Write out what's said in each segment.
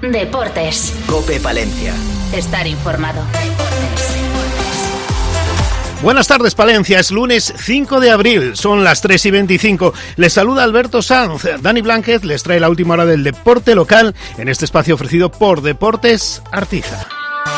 Deportes. COPE Palencia. Estar informado. Buenas tardes, Palencia. Es lunes 5 de abril, son las 3:25. Les saluda Alberto Sanz. Dani Blanquez les trae la última hora del deporte local en este espacio ofrecido por Deportes Artiza.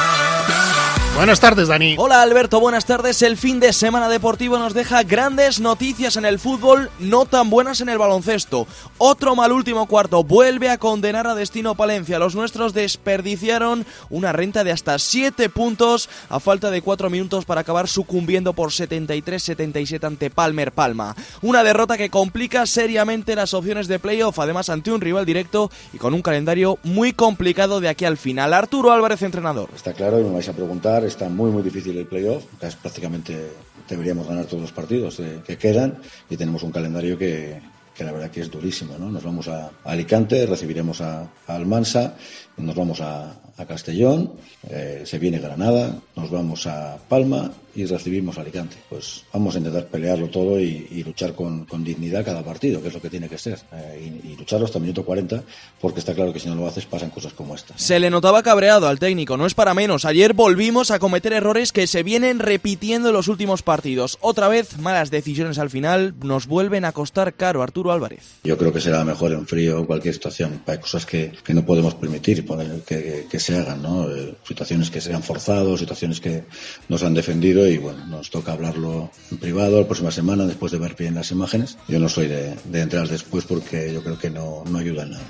Buenas tardes, Dani. Hola, Alberto, buenas tardes. El fin de semana deportivo nos deja grandes noticias en el fútbol, no tan buenas en el baloncesto. Otro mal último cuarto vuelve a condenar a Destino Palencia. Los nuestros desperdiciaron una renta de hasta 7 puntos a falta de 4 minutos para acabar sucumbiendo por 73-77 ante Palmer Palma. Una derrota que complica seriamente las opciones de playoff, además ante un rival directo y con un calendario muy complicado de aquí al final. Arturo Álvarez, entrenador. Está claro, y me vais a preguntar, está muy difícil el playoff, prácticamente deberíamos ganar todos los partidos que quedan y tenemos un calendario que la verdad que es durísimo, ¿no? Nos vamos a Alicante, recibiremos a Almansa, nos vamos a Castellón, se viene Granada, nos vamos a Palma y recibimos a Alicante. Pues vamos a intentar pelearlo todo y luchar con dignidad cada partido, que es lo que tiene que ser, y lucharlo hasta el minuto 40, porque está claro que si no lo haces pasan cosas como esta. Se le notaba cabreado al técnico, no es para menos. Ayer volvimos a cometer errores que se vienen repitiendo en los últimos partidos. Otra vez, malas decisiones al final nos vuelven a costar caro. Arturo Álvarez. Yo creo que será mejor en frío en cualquier situación. Hay cosas que no podemos permitir que se hagan, ¿no? Situaciones que se han forzado, situaciones que nos han defendido y bueno, nos toca hablarlo en privado la próxima semana después de ver bien las imágenes. Yo no soy de entrar después porque yo creo que no ayuda en nada.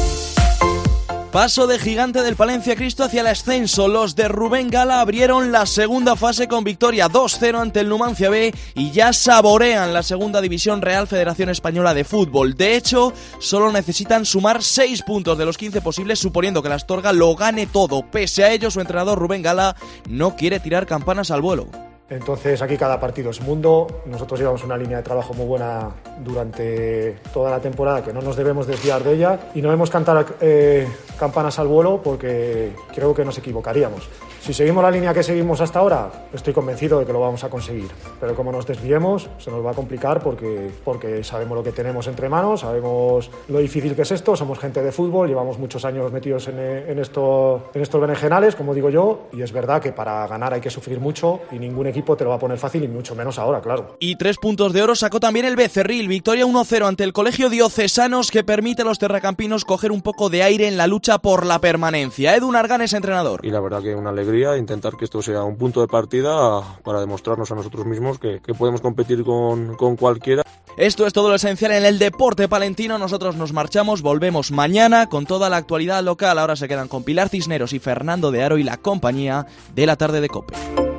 Paso de gigante del Palencia Cristo hacia el ascenso. Los de Rubén Gala abrieron la segunda fase con victoria 2-0 ante el Numancia B y ya saborean la segunda división Real Federación Española de Fútbol. De hecho, solo necesitan sumar 6 puntos de los 15 posibles, suponiendo que la Astorga lo gane todo. Pese a ello, su entrenador Rubén Gala no quiere tirar campanas al vuelo. Entonces aquí cada partido es mundo. Nosotros llevamos una línea de trabajo muy buena durante toda la temporada que no nos debemos desviar de ella y no debemos cantar campanas al vuelo porque creo que nos equivocaríamos. Si seguimos la línea que seguimos hasta ahora, estoy convencido de que lo vamos a conseguir. Pero como nos desviemos, se nos va a complicar porque sabemos lo que tenemos entre manos, sabemos lo difícil que es esto, somos gente de fútbol, llevamos muchos años metidos en estos berenjenales, como digo yo, y es verdad que para ganar hay que sufrir mucho y ningún equipo te lo va a poner fácil y mucho menos ahora, claro. Y 3 puntos de oro sacó también el Becerril, victoria 1-0 ante el Colegio Diocesanos que permite a los terracampinos coger un poco de aire en la lucha por la permanencia. Edu Nargan es entrenador. Y la verdad que una alegría intentar que esto sea un punto de partida para demostrarnos a nosotros mismos que podemos competir con cualquiera. Esto es todo lo esencial en el deporte palentino. Nosotros nos marchamos, volvemos mañana con toda la actualidad local. Ahora se quedan con Pilar Cisneros y Fernando de Aro y la compañía de la tarde de COPE.